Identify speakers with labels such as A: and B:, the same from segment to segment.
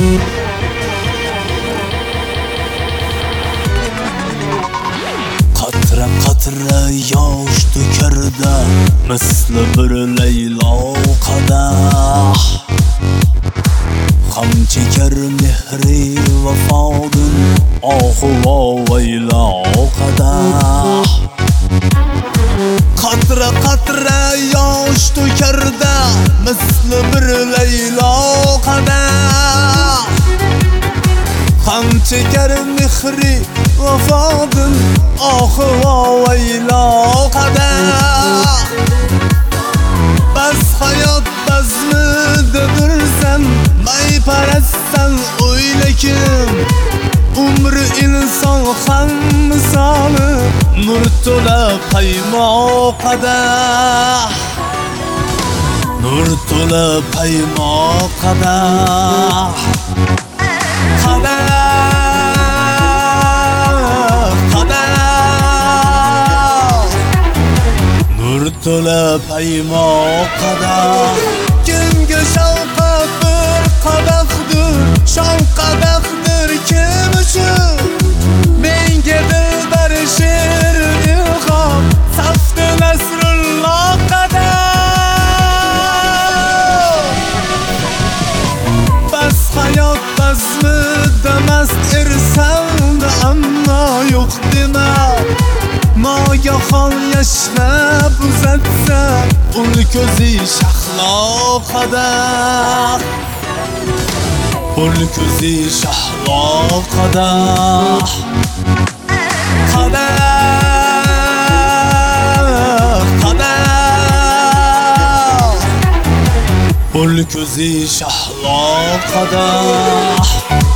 A: Qatra qatra yosh to'karda misli bir Leylo qadah. Ham chekar mehri vafodin ohu Leylo qadah. Qatra qatra yosh to'karda misli bir Leylo qadah. Ham chekar mehri vafodin ohu Leylo qadah. Bas hayot bazmida birsan, mayparastsan o'ylakim. Umri inson ham misoli nur to'la qaymoqada. Nur to'la qaymoqada. Nur to'la qaymoqada. Kimga shavqat bir qadahdir, shon qadahdir kim uchun? Menga dilbar she'r ilhom, safdi Nasrulloh qadah. Bas hayot bazmida mast irsamda, ammo yo'q dema. Nogohon yashnab uzatsa, ul ko'zi shahlo qadah. Ul ko'zi shahlo qadah. Qadah. Ul ko'zi shahlo qadah.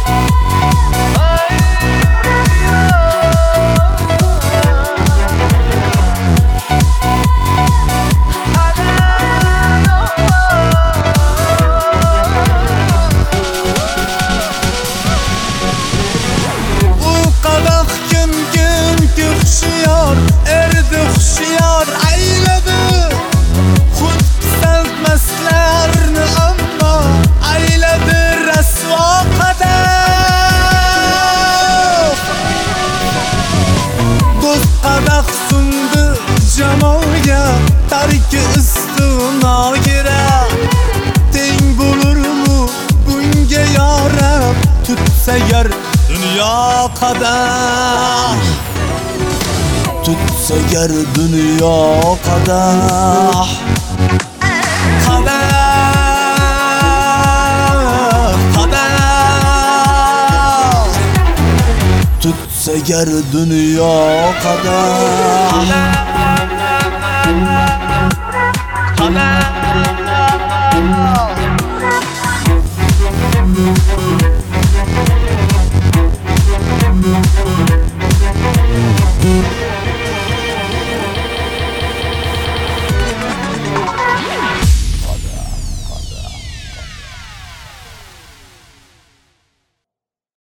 A: Erdi hushyor ayladi, xud pisandmaslarni ammo ayladi rasvo qadah. Do'st qadah sundi jamolga, tarki istiqnogira. Teng bo'lurmi bunga yorab, tutsa gar dunyo qadah. Tutsa gar dunyo qadah. Qadah. Qadah. Tutsa gar dunyo qadah.